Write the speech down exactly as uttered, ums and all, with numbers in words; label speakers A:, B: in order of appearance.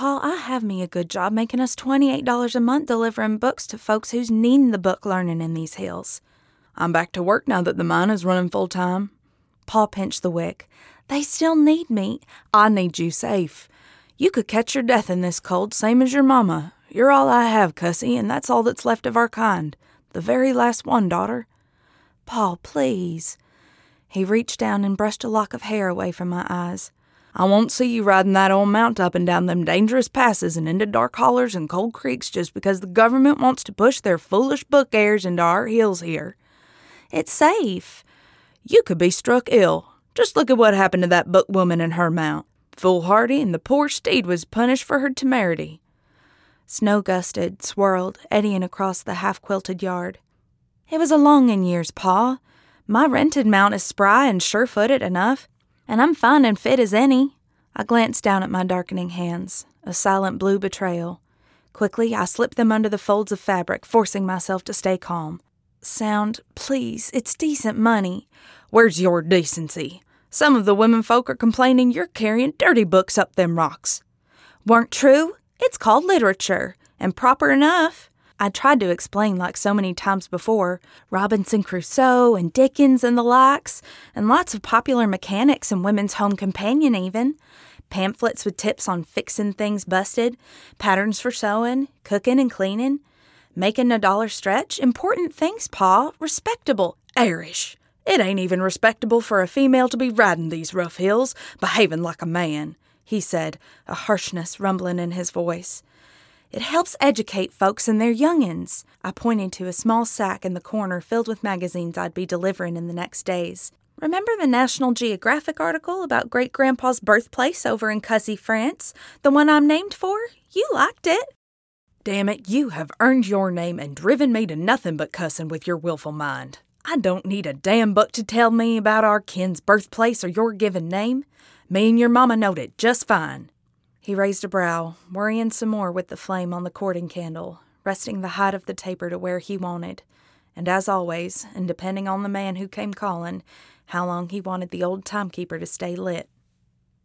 A: Paul, I have me a good job making us twenty-eight dollars a month delivering books to folks who's needing the book learning in these hills. I'm back to work now that the mine is running full time. Paul pinched the wick. They still need me. I need you safe. You could catch your death in this cold, same as your mama. You're all I have, Cussie, and that's all that's left of our kind. The very last one, daughter. Paul, please. He reached down and brushed a lock of hair away from my eyes. I won't see you riding that old mount up and down them dangerous passes and into dark hollers and cold creeks just because the government wants to push their foolish book heirs into our hills here. It's safe. You could be struck ill. Just look at what happened to that book woman and her mount. Foolhardy, and the poor steed was punished for her temerity. Snow gusted, swirled, eddying across the half-quilted yard. It was a long in years, Pa. My rented mount is spry and sure-footed enough, and I'm fine and fit as any. I glanced down at my darkening hands, a silent blue betrayal. Quickly, I slipped them under the folds of fabric, forcing myself to stay calm. Sound, please, it's decent money. Where's your decency? Some of the women folk are complaining you're carrying dirty books up them rocks. Weren't true? It's called literature, and proper enough. I tried to explain like so many times before, Robinson Crusoe and Dickens and the likes, and lots of popular mechanics and Women's Home Companion even. Pamphlets with tips on fixing things busted, patterns for sewing, cooking and cleaning. Making a dollar stretch, important things, Pa, respectable. Irish. It ain't even respectable for a female to be riding these rough hills, behaving like a man, he said, a harshness rumbling in his voice. It helps educate folks and their young'uns. I pointed to a small sack in the corner filled with magazines I'd be delivering in the next days. Remember the National Geographic article about Great-Grandpa's birthplace over in Cussie, France? The one I'm named for? You liked it. Damn it, you have earned your name and driven me to nothing but cussing with your willful mind. I don't need a damn book to tell me about our kin's birthplace or your given name. Me and your mama knowed it just fine. He raised a brow, worrying some more with the flame on the cording candle, resting the height of the taper to where he wanted, and as always, and depending on the man who came calling, how long he wanted the old timekeeper to stay lit.